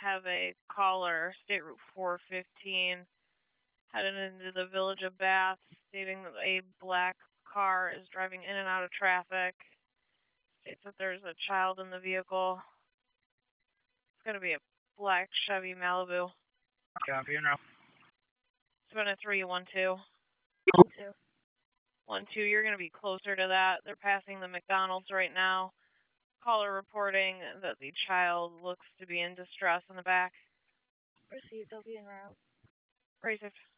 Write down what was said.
have a caller, State Route 415, headed into the village of Bath, stating that a black car is driving in and out of traffic. States that there's a child in the vehicle. It's going to be a black Chevy Malibu. Copy, and route. It's been a 312. 12, you're going to be closer to that. They're passing the McDonald's right now. Caller reporting that the child looks to be in distress in the back. Received, I'll be en route. Received.